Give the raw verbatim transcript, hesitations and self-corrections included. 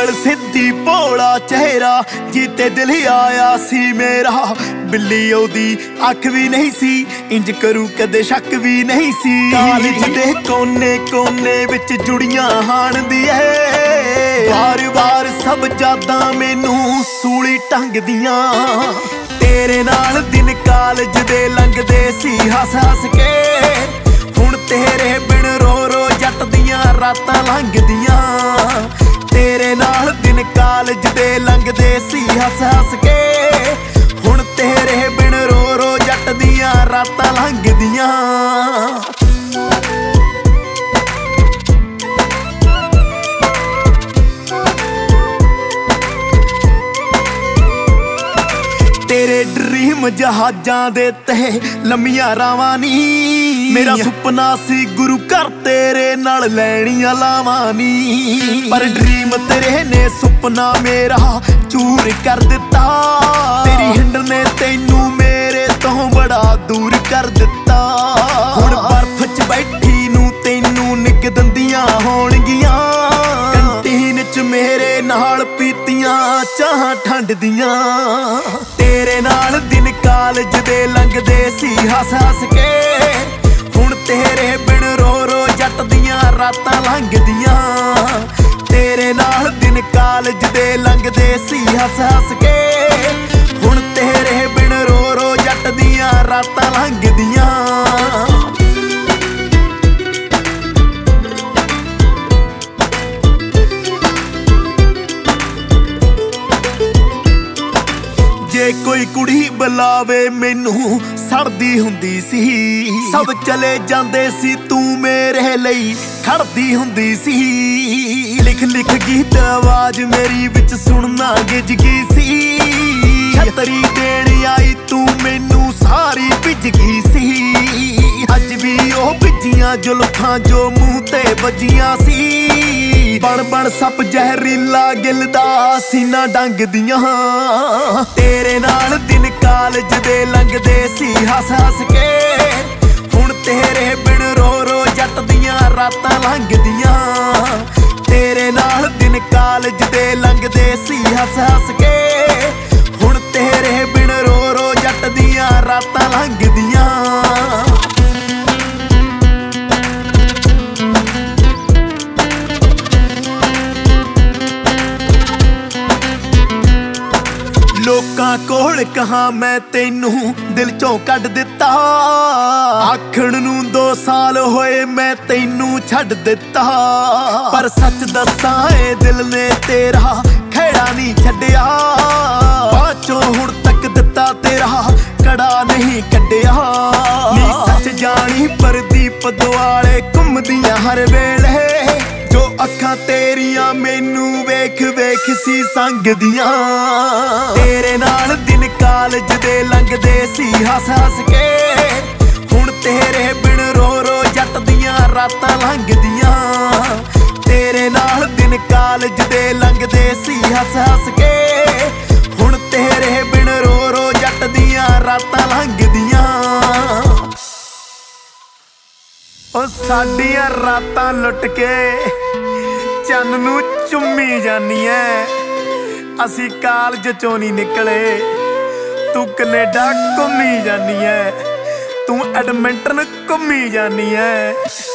Simple ਸਿੱਧੀ ਭੋਲਾ ਚਿਹਰਾ ਜੀਤੇ ਦਿਲ ਆਇਆ ਸੀ ਮੇਰਾ। ਬਿੱਲੀ ਉਹਦੀ ਅੱਖ ਵੀ ਨਹੀਂ ਸੀ, ਇੰਜ ਕਰੂ ਕਦੇ ਸ਼ੱਕ ਵੀ ਨਹੀਂ ਸੀ। ਕਾਲਜ ਦੇ ਕੋਨੇ ਕੋਨੇ ਵਿੱਚ ਜੁੜੀਆਂ ਹਾਣਦੀ ਏ, ਵਾਰ ਵਾਰ ਸਭ ਯਾਦਾਂ ਮੈਨੂੰ ਸੂਲੀ ਟੰਗਦੀਆਂ। ਤੇਰੇ ਨਾਲ ਦਿਨ ਕਾਲਜ ਦੇ ਲੰਘਦੇ ਸੀ ਹੱਸ ਹੱਸ ਕੇ, ਹੁਣ ਤੇਰੇ ਬਿਨ ਰੋ ਰੋ ਜੱਟ ਦੀਆਂ ਰਾਤਾਂ ਲੰਘਦੀਆਂ। ਤੇਰੇ ਨਾਲ ਦਿਨ ਕਾਲਜ ਦੇ ਲੰਘਦੇ ਸੀ ਹੱਸ ਹੱਸ ਕੇ, ਹੁਣ ਤੇਰੇ ਬਿਨ ਰੋ ਰੋ ਜੱਟ ਦੀਆਂ ਰਾਤਾਂ ਲੰਘਦੀਆਂ। ਤੇਰੇ ਡਰੀਮ ਜਹਾਜ਼ਾਂ ਦੇ ਤੇ ਲੰਮੀਆਂ ਰਾਵਾਂ ਨੀ, ਮੇਰਾ ਸੁਪਨਾ ਸੀ ਗੁਰੂ ਘਰ ਤੇਰੇ ਨਾਲ ਲੈਣੀਆਂ ਲਾਵਾਂ ਨੀ। ਪਰ ਡਰੀਮ ਤੇਰੇ ਨੇ ਸੁਪਨਾ ਮੇਰਾ ਚੂਰ ਕਰ ਦਿੱਤਾ, ਤੇਰੀ ਹਿੰਡ ਨੇ ਤੈਨੂੰ ਮੇਰੇ ਤੋਂ ਬੜਾ ਦੂਰ ਕਰ ਦਿੱਤਾ। ਹੁਣ ਬਰਫ਼ 'ਚ ਬੈਠੀ ਨੂੰ ਤੈਨੂੰ ਨਿੱਕ ਦੰਦੀਆਂ ਹੋਣਗੀਆਂ, ਕੰਟੀਨ 'ਚ ਮੇਰੇ ਨਾਲ ਪੀਤੀਆਂ ਚਾਹਾਂ ਠੰਡ ਦੀਆਂ। ਤੇਰੇ ਨਾਲ ਦਿਨ ਕਾਲਜ ਦੇ ਲੰਘਦੇ ਸੀ ਹੱਸ ਹੱਸ ਕੇ, ਹੁਣ ਤੇਰੇ ਬਿਨ ਰੋ ਰੋ ਜੱਟ ਦੀਆਂ ਰਾਤਾਂ ਲੰਘਦੀਆਂ। ਤੇਰੇ ਨਾਲ ਦਿਨ ਕਾਲਜ ਦੇ ਲੰਘਦੇ ਸੀ ਹੱਸ ਹੱਸ ਕੇ, ਹੁਣ ਤੇਰੇ ਬਿਨ ਰੋ ਰੋ ਜੱਟ ਦੀਆਂ ਰਾਤਾਂ ਲੰਘਦੀਆਂ। ਜੇ ਕੋਈ ਕੁੜੀ ਬੁਲਾਵੇ ਮੈਨੂੰ ਸੜਦੀ ਹੁੰਦੀ ਸੀ, ਸਭ ਚਲੇ ਜਾਂਦੇ ਸੀ ਤੂੰ ਮੇਰੇ ਲਈ ਖੜਦੀ ਹੁੰਦੀ ਸੀ। ਲਿਖ ਲਿਖ ਗੀਤ ਆਵਾਜ਼ ਮੇਰੀ ਵਿੱਚ ਸੁਣਨਾ ਗਿੱਜ ਗਈ ਸੀ, ਛਤਰੀ ਦੇਣ ਆਈ ਤੂੰ ਮੈਨੂੰ ਸਾਰੀ ਭਿੱਜ ਗਈ ਸੀ। ਅੱਜ ਵੀ ਉਹ ਭਿੱਜੀਆਂ ਜ਼ੁਲਫਾਂ ਜੋ ਮੂੰਹ ਤੇ ਵੱਜੀਆਂ ਸੀ, ਬਣ ਬਣ ਸੱਪ ਜ਼ਹਿਰੀਲਾ ਗਿੱਲ ਦਾ ਸੀਨਾ ਡੰਗਦੀਆਂ। ਤੇਰੇ ਨਾਲ ਦਿਨ ਕਾਲਜ ਦੇ ਲੰਘਦੇ ਸੀ ਹੱਸ ਹੱਸ ਕੇ, ਹੁਣ ਤੇਰੇ ਬਿਨ ਰੋ ਰੋ ਜੱਟ ਦੀਆਂ ਰਾਤਾਂ ਲੰਘਦੀਆਂ। ਤੇਰੇ ਨਾਲ ਦਿਨ ਕਾਲਜ ਦੇ ਲੰਘਦੇ ਸੀ ਹੱਸ ਹੱਸ ਕੇ, ਹੁਣ ਤੇਰੇ ਬਿਨ ਰੋ ਰੋ ਜੱਟ ਦੀਆਂ ਰਾਤਾਂ ਲੰਘਦੀਆਂ। ਲੋਕਾਂ ਕੋਲ ਕਹਾਂ ਮੈਂ ਤੈਨੂੰ ਦਿਲ ਚੋਂ ਕੱਢ ਦਿੱਤਾ, ਆਖਣ ਨੂੰ ਦੋ ਸਾਲ ਹੋਏ ਮੈਂ ਤੈਨੂੰ ਛੱਡ ਦਿੱਤਾ। ਪਰ ਸੱਚ ਦੱਸਾਂ ਏ ਦਿਲ ਨੇ ਤੇਰਾ ਖਹਿੜਾ ਨਹੀਂ ਛੱਡਿਆ, ਬਾਚੋਂ ਹੁਣ ਤੱਕ ਦਿੱਤਾ ਤੇਰਾ ਕੜਾ ਨਹੀਂ ਕੱਢਿਆ। ਨੀ ਸੱਚ ਜਾਣੀ ਪ੍ਰਦੀਪ ਦੁਆਲੇ ਘੁੰਮਦੀਆਂ ਹਰ ਵੇਲੇ, ਜੋ ਅੱਖਾਂ ਤੇਰੀਆਂ ਮੈਨੂੰ ਵੇਖ ਵੇਖ ਸੀ ਸੰਗਦੀਆਂ। ਤੇਰੇ ਨਾਲ ਦਿਨ ਕਾਲਜ ਦੇ ਲੰਘਦੇ ਸੀ ਹੱਸ ਹੱਸ ਕੇ, ਹੁਣ ਤੇਰੇ ਬਿਨ ਰੋ ਰੋ ਜੱਟ ਦੀਆਂ ਰਾਤਾਂ ਲੰਘਦੀਆਂ। ਤੇਰੇ ਨਾਲ ਦਿਨ ਕਾਲਜ ਦੇ ਲੰਘਦੇ ਸੀ ਹੱਸ ਹੱਸ ਕੇ, ਹੁਣ ਤੇਰੇ ਬਿਨ ਰੋ ਰੋ ਜੱਟ ਦੀਆਂ ਰਾਤਾਂ ਲੰਘਦੀਆਂ। ਉਹ ਸਾਡੀਆਂ ਰਾਤਾਂ ਲੁੱਟ ਕੇ ਚੰਨ ਨੂੰ ਚੁੰਮੀ ਜਾਨੀ ਐ, ਅਸੀਂ ਕਾਲਜ ਚੋਂ ਨਹੀਂ ਨਿਕਲੇ, ਤੂੰ ਕਨੇਡਾ ਘੁੰਮੀ ਜਾਨੀ ਐ, ਤੂੰ ਐਡਮਿੰਟਨ ਘੁੰਮੀ ਜਾਨੀ ਐ।